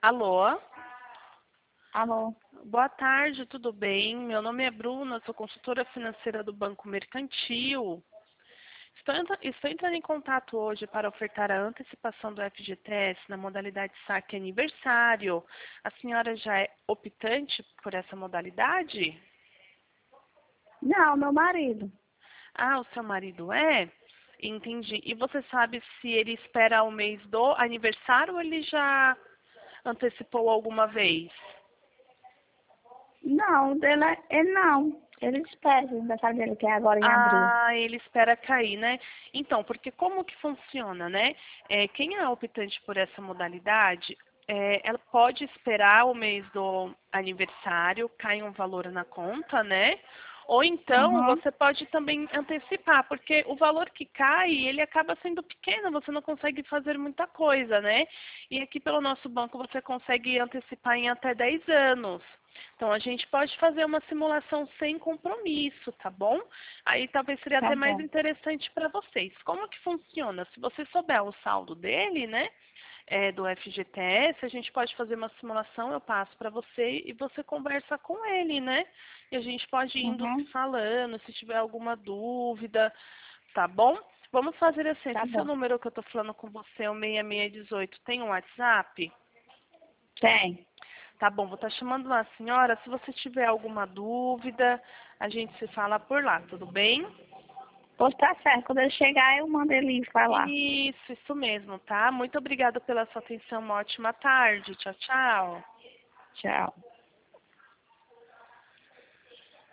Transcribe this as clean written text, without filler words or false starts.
Alô? Alô? Boa tarde, tudo bem? Meu nome é Bruna, sou consultora financeira do Banco Mercantil. Estou entrando em contato hoje para ofertar a antecipação do FGTS na modalidade saque aniversário. A senhora já é optante por essa modalidade? Não, meu marido. Ah, o seu marido é? Entendi. E você sabe se ele espera o mês do aniversário ou ele já antecipou alguma vez? Não, ele não. Ele espera o aniversário dele, que é agora em abril. Ah, ele espera cair, né? Então, porque como que funciona, né? Quem é optante por essa modalidade, ela pode esperar o mês do aniversário, cai um valor na conta, né? Ou então Uhum. você pode também antecipar, porque o valor que cai, ele acaba sendo pequeno, você não consegue fazer muita coisa, né? E aqui pelo nosso banco você consegue antecipar em até 10 anos. Então a gente pode fazer uma simulação sem compromisso, tá bom? Aí talvez seria Tá até mais bom. interessante para vocês. Como que funciona? Se você souber o saldo dele, né? Do FGTS, a gente pode fazer uma simulação, eu passo para você e você conversa com ele, né? E a gente pode ir indo se Uhum. falando, se tiver alguma dúvida, tá bom? Vamos fazer assim, Tá esse seu bom. número que eu tô falando com você, o 6618, tem um WhatsApp? Tem. Tá bom, vou estar chamando a senhora. Se você tiver alguma dúvida, a gente se fala por lá, tudo bem? Pois tá certo. Quando ele chegar, eu mando ele falar. Isso mesmo, tá? Muito obrigada pela sua atenção. Uma ótima tarde. Tchau, tchau. Tchau.